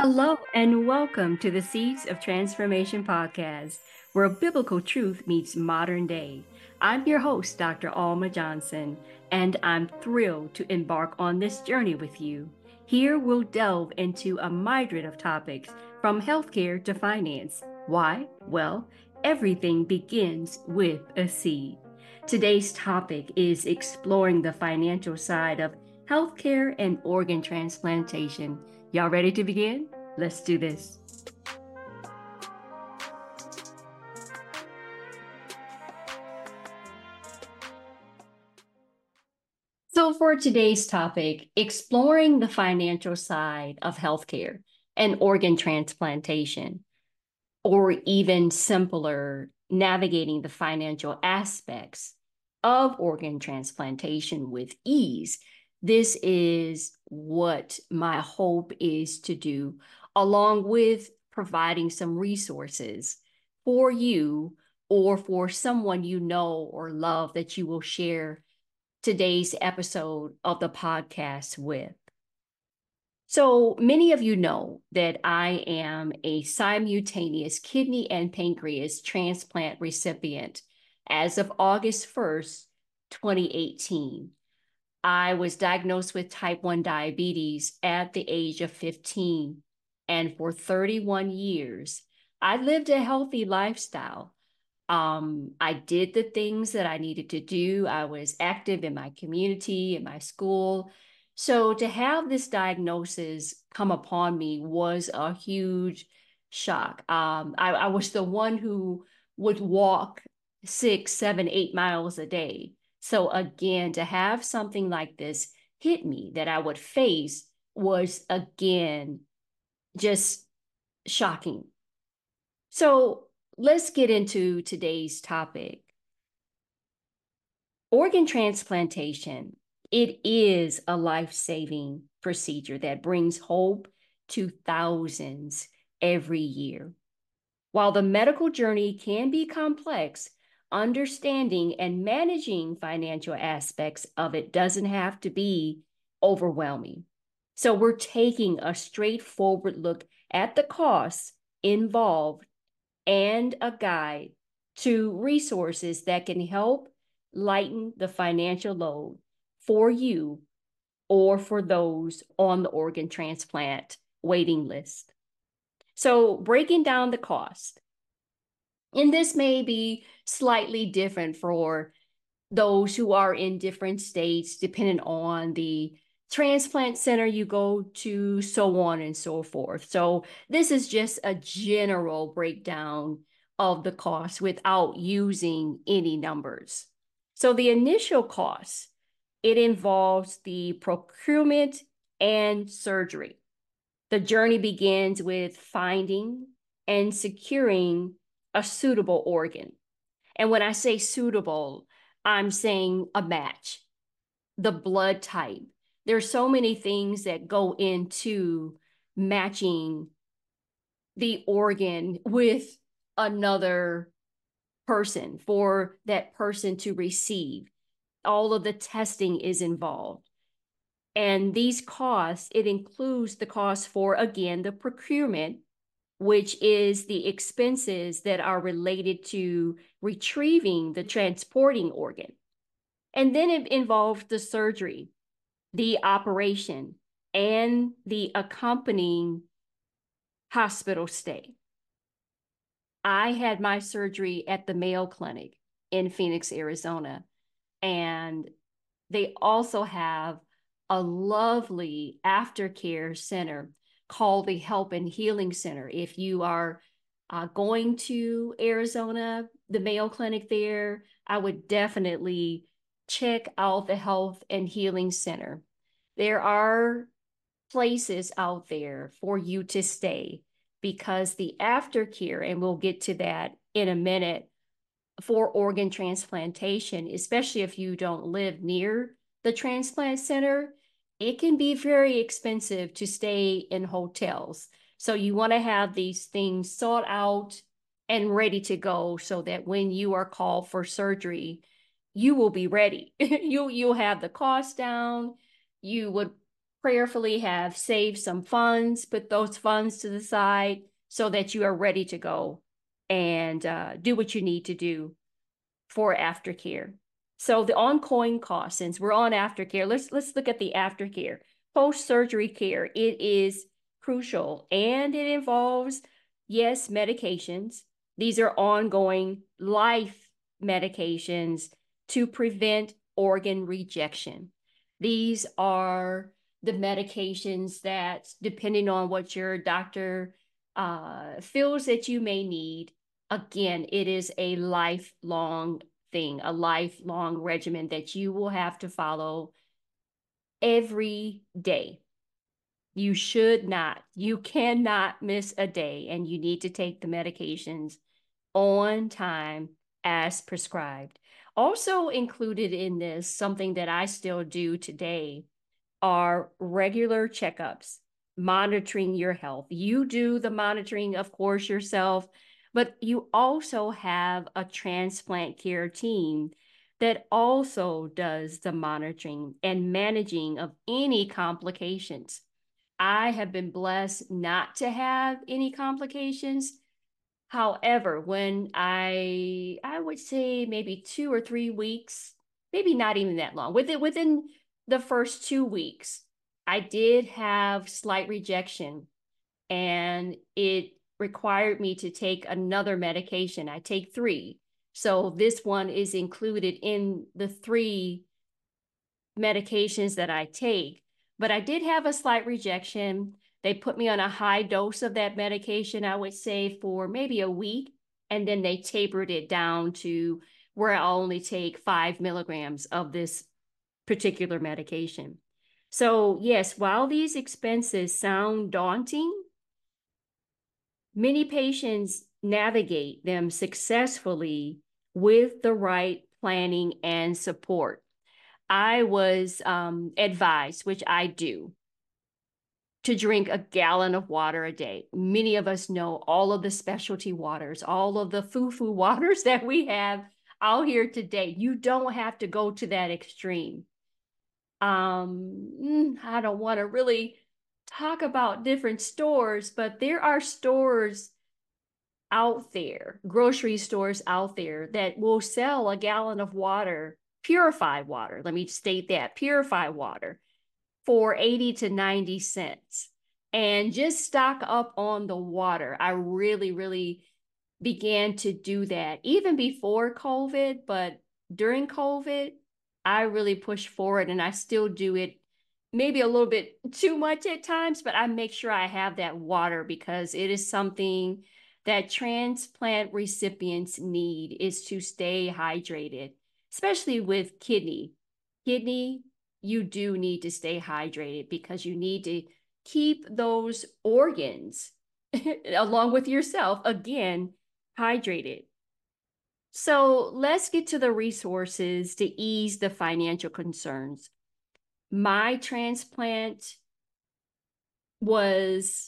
Hello, and welcome to the Seeds of Transformation podcast, where biblical truth meets modern day. I'm your host, Dr. Alma Johnson, and I'm thrilled to embark on this journey with you. Here we'll delve into a myriad of topics from healthcare to finance. Why? Well, everything begins with a seed. Today's topic is exploring the financial side of healthcare and organ transplantation. Y'all ready to begin? Let's do this. So, for today's topic, exploring the financial side of healthcare and organ transplantation, or even simpler, navigating the financial aspects of organ transplantation with ease. This is what my hope is to do, along with providing some resources for you or for someone you know or love that you will share today's episode of the podcast with. So many of you know that I am a simultaneous kidney and pancreas transplant recipient as of August 1st, 2018. I was diagnosed with type 1 diabetes at the age of 15, and for 31 years, I lived a healthy lifestyle. I did the things that I needed to do. I was active in my community, in my school. So to have this diagnosis come upon me was a huge shock. I was the one who would walk 6, 7, 8 miles a day. So again, to have something like this hit me that I would face was again just shocking. So let's get into today's topic. Organ transplantation, it is a life-saving procedure that brings hope to thousands every year. While the medical journey can be complex, understanding and managing financial aspects of it doesn't have to be overwhelming. So we're taking a straightforward look at the costs involved and a guide to resources that can help lighten the financial load for you or for those on the organ transplant waiting list. So, breaking down the cost, and this may be slightly different for those who are in different states, depending on the transplant center you go to, so on and so forth. So this is just a general breakdown of the cost without using any numbers. So the initial cost, it involves the procurement and surgery. The journey begins with finding and securing a suitable organ. And when I say suitable, I'm saying a match, the blood type. There's so many things that go into matching the organ with another person for that person to receive. All of the testing is involved. And these costs, it includes the cost for, again, the procurement, which is the expenses that are related to retrieving the transporting organ. And then it involves the surgery, the operation, and the accompanying hospital stay. I had my surgery at the Mayo Clinic in Phoenix, Arizona, and they also have a lovely aftercare center called the Help and Healing Center. If you are going to Arizona, the Mayo Clinic there, I would definitely check out the Health and Healing Center. There are places out there for you to stay because the aftercare, and we'll get to that in a minute, for organ transplantation, especially if you don't live near the transplant center, it can be very expensive to stay in hotels. So you want to have these things sought out and ready to go so that when you are called for surgery, you will be ready. You'll have the cost down. You would prayerfully have saved some funds, put those funds to the side so that you are ready to go and do what you need to do for aftercare. So the ongoing costs, since we're on aftercare, let's look at the aftercare. Post-surgery care, it is crucial and it involves, yes, medications. These are ongoing life medications to prevent organ rejection. These are the medications that, depending on what your doctor feels that you may need, again, it is a lifelong thing, a lifelong regimen that you will have to follow every day. You cannot miss a day, and you need to take the medications on time as prescribed. Also included in this, something that I still do today, are regular checkups, monitoring your health. You do the monitoring, of course, yourself, but you also have a transplant care team that also does the monitoring and managing of any complications. I have been blessed not to have any complications. However, when I would say maybe 2 or 3 weeks, maybe not even that long, within the first 2 weeks, I did have slight rejection and it required me to take another medication. I take three. So this one is included in the three medications that I take. But I did have a slight rejection. They put me on a high dose of that medication, I would say, for maybe a week. And then they tapered it down to where I only take 5 milligrams of this particular medication. So, yes, while these expenses sound daunting, many patients navigate them successfully with the right planning and support. I was advised, which I do, to drink a gallon of water a day. Many of us know all of the specialty waters, all of the foo-foo waters that we have out here today. You don't have to go to that extreme. I don't want to really talk about different stores, but there are stores out there, grocery stores out there that will sell a gallon of water, purified water. Let me state that, purified water for 80 to 90 cents. And just stock up on the water. I really, really began to do that even before COVID, but during COVID, I really pushed forward and I still do it maybe a little bit too much at times, but I make sure I have that water because it is something that transplant recipients need, is to stay hydrated, especially with kidney. Kidney, you do need to stay hydrated because you need to keep those organs along with yourself, again, hydrated. So let's get to the resources to ease the financial concerns. My transplant was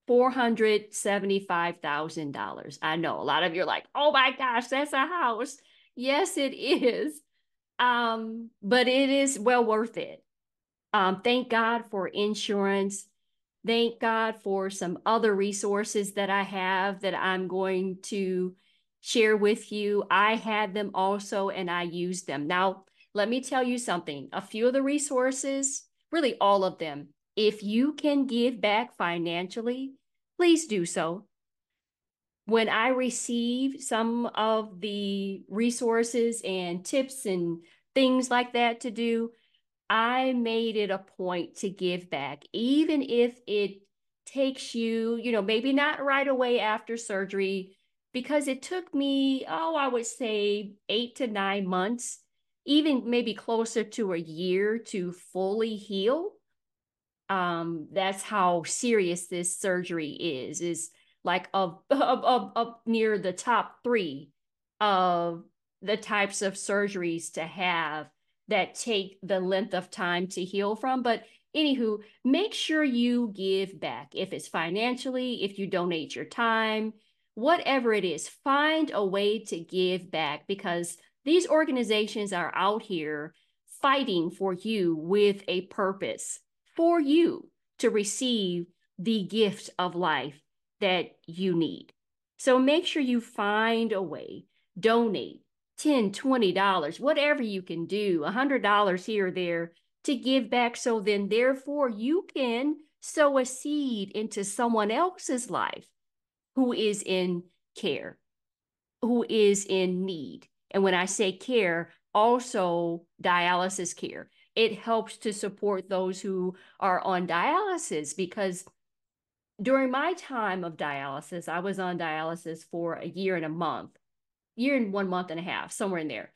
$475,000. I know a lot of you are like, oh my gosh, that's a house. Yes, it is. But it is well worth it. Thank God for insurance. Thank God for some other resources that I have that I'm going to share with you. I had them also and I used them. Now, let me tell you something. A few of the resources, really all of them, if you can give back financially, please do so. When I receive some of the resources and tips and things like that to do, I made it a point to give back, even if it takes you, maybe not right away after surgery, because it took me, I would say 8 to 9 months, even maybe closer to a year to fully heal. That's how serious this surgery is like up near the top three of the types of surgeries to have that take the length of time to heal from. But anywho, make sure you give back. If it's financially, if you donate your time, whatever it is, find a way to give back because these organizations are out here fighting for you with a purpose, for you to receive the gift of life that you need. So make sure you find a way, donate $10, $20, whatever you can do, $100 here or there to give back. So then therefore you can sow a seed into someone else's life who is in care, who is in need. And when I say care, also dialysis care. It helps to support those who are on dialysis, because during my time of dialysis, I was on dialysis for a year and a month, year and 1 month and a half, somewhere in there.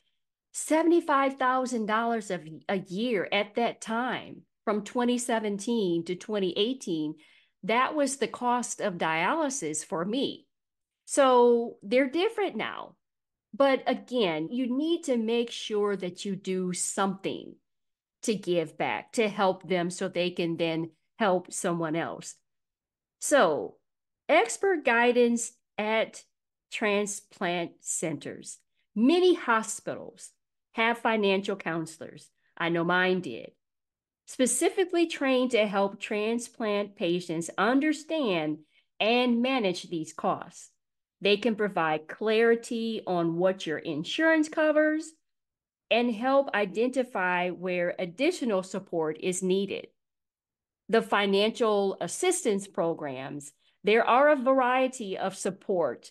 $75,000 a year at that time, from 2017 to 2018, that was the cost of dialysis for me. So they're different now. But again, you need to make sure that you do something to give back, to help them so they can then help someone else. So, expert guidance at transplant centers. Many hospitals have financial counselors. I know mine did, specifically trained to help transplant patients understand and manage these costs. They can provide clarity on what your insurance covers and help identify where additional support is needed. The financial assistance programs, there are a variety of support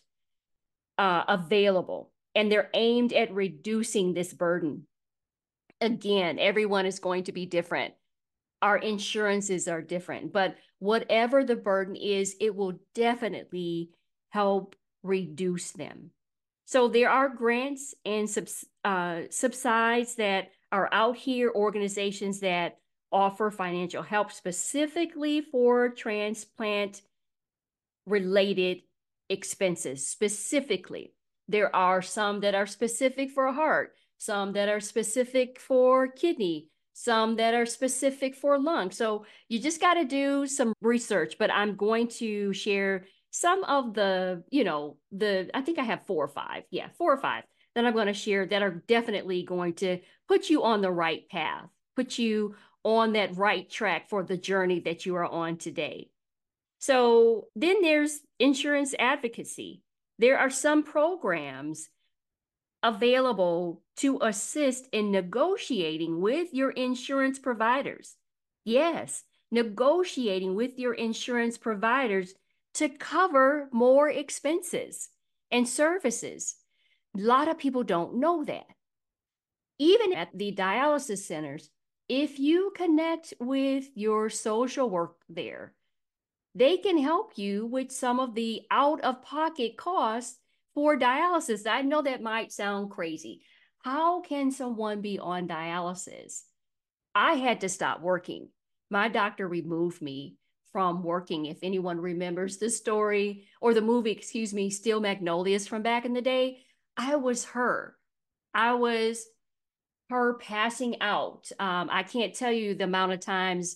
available, and they're aimed at reducing this burden. Again, everyone is going to be different. Our insurances are different, but whatever the burden is, it will definitely help reduce them. So there are grants and subsides that are out here, organizations that offer financial help specifically for transplant related expenses. Specifically, there are some that are specific for heart, some that are specific for kidney, some that are specific for lung. So you just got to do some research, but I'm going to share some of the, I think I have 4 or 5. Yeah, 4 or 5 that I'm going to share that are definitely going to put you on the right path, put you on that right track for the journey that you are on today. So then there's insurance advocacy. There are some programs available to assist in negotiating with your insurance providers. Yes, negotiating with your insurance providers to cover more expenses and services. A lot of people don't know that. Even at the dialysis centers, if you connect with your social work there, they can help you with some of the out-of-pocket costs for dialysis. I know that might sound crazy. How can someone be on dialysis? I had to stop working. My doctor removed me from working. If anyone remembers the story or the movie, excuse me, Steel Magnolias from back in the day, I was her. I was her passing out. I can't tell you the amount of times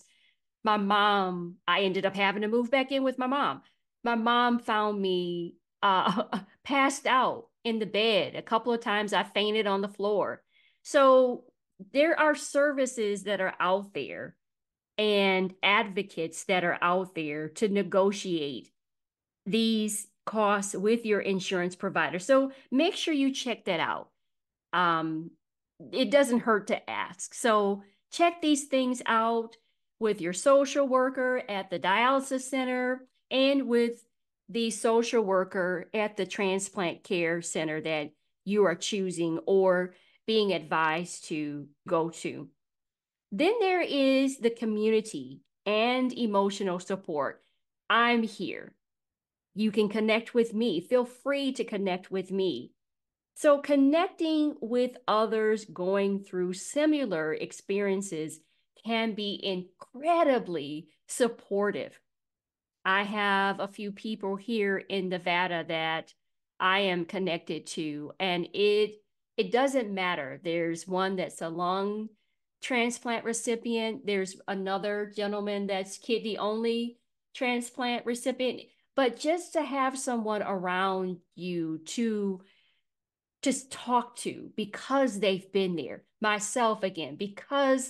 I ended up having to move back in with my mom. My mom found me passed out in the bed. A couple of times I fainted on the floor. So there are services that are out there and advocates that are out there to negotiate these costs with your insurance provider. So make sure you check that out. It doesn't hurt to ask. So check these things out with your social worker at the dialysis center and with the social worker at the transplant care center that you are choosing or being advised to go to. Then there is the community and emotional support. I'm here. You can connect with me. Feel free to connect with me. So connecting with others going through similar experiences can be incredibly supportive. I have a few people here in Nevada that I am connected to, and it doesn't matter. There's one that's a lung transplant recipient. There's another gentleman that's kidney only transplant recipient. But just to have someone around you to talk to because they've been there. Myself again, because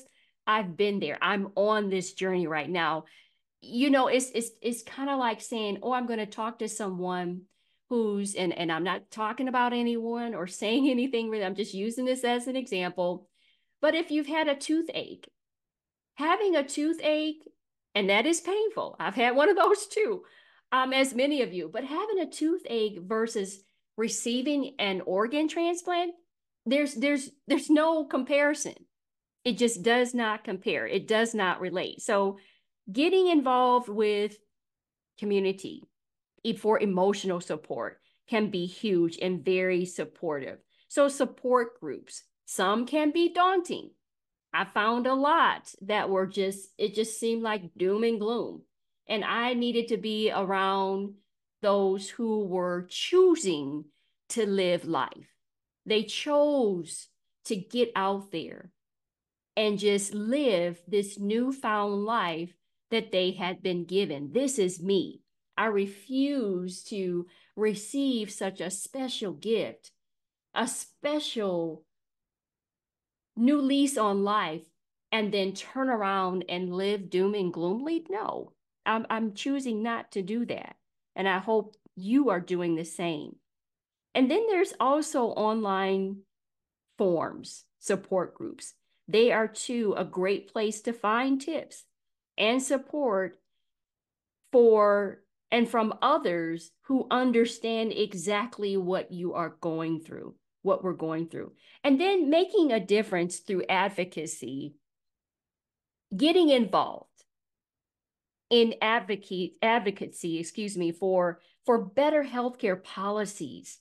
I've been there. I'm on this journey right now. It's kind of like saying, oh, I'm going to talk to someone who's, and I'm not talking about anyone or saying anything really. I'm just using this as an example. But if you've had a toothache, having a toothache, and that is painful. I've had one of those too, as many of you, but having a toothache versus receiving an organ transplant, there's no comparison. It just does not compare. It does not relate. So getting involved with community for emotional support can be huge and very supportive. So support groups, some can be daunting. I found a lot that were it just seemed like doom and gloom. And I needed to be around those who were choosing to live life. They chose to get out there and just live this newfound life that they had been given. This is me. I refuse to receive such a special gift, a special new lease on life, and then turn around and live doom and gloomily. No, I'm choosing not to do that. And I hope you are doing the same. And then there's also online forums, support groups. They are too a great place to find tips and support for and from others who understand exactly what you are going through, what we're going through. And then making a difference through advocacy, getting involved in advocacy, for better healthcare policies.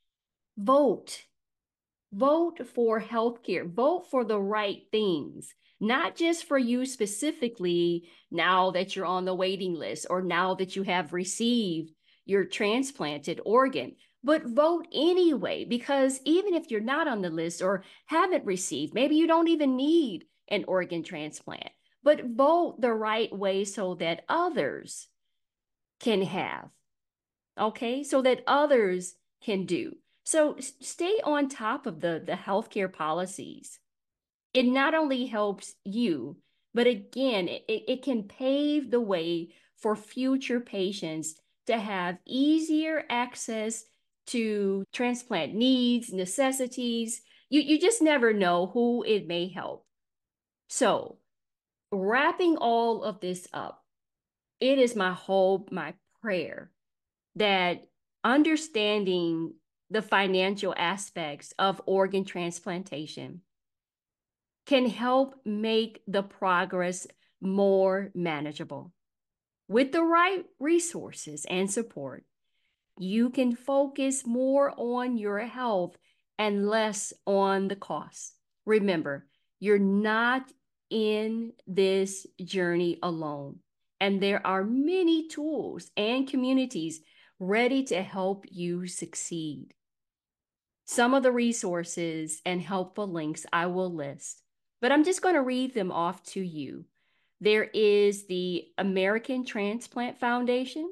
Vote for healthcare. Vote for the right things, not just for you specifically now that you're on the waiting list or now that you have received your transplanted organ, but vote anyway, because even if you're not on the list or haven't received, maybe you don't even need an organ transplant, but vote the right way so that others can have, okay? So that others can do. So stay on top of the healthcare policies. It not only helps you, but again, it can pave the way for future patients to have easier access to transplant needs, necessities. You just never know who it may help. So wrapping all of this up, it is my hope, my prayer that understanding the financial aspects of organ transplantation can help make the progress more manageable. With the right resources and support, you can focus more on your health and less on the costs. Remember, you're not in this journey alone, and there are many tools and communities ready to help you succeed. Some of the resources and helpful links I will list, but I'm just going to read them off to you. There is the American Transplant Foundation.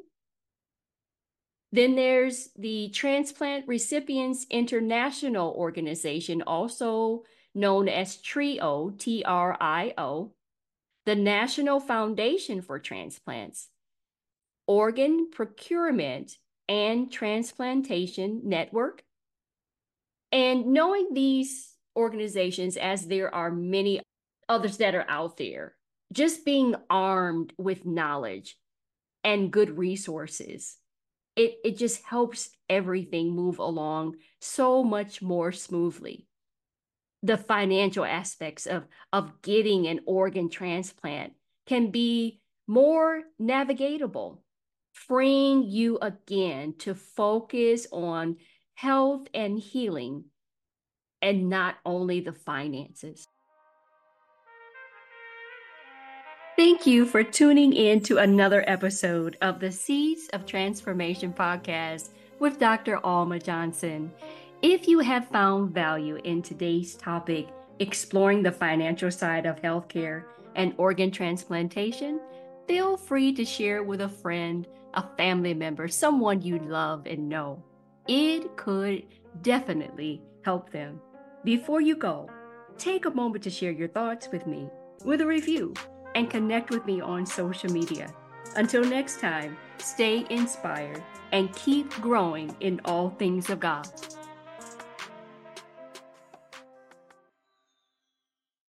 Then there's the Transplant Recipients International Organization, also known as TRIO, TRIO, the National Foundation for Transplants, Organ Procurement and Transplantation Network. And knowing these organizations, as there are many others that are out there, just being armed with knowledge and good resources, it just helps everything move along so much more smoothly. The financial aspects of getting an organ transplant can be more navigatable, freeing you again to focus on health and healing and not only the finances. Thank you for tuning in to another episode of the Seeds of Transformation podcast with Dr. Alma Johnson. If you have found value in today's topic, exploring the financial side of healthcare and organ transplantation, feel free to share with a friend, a family member, someone you love and know. It could definitely help them. Before you go, take a moment to share your thoughts with me. with a review and connect with me on social media. Until next time, stay inspired and keep growing in all things of God.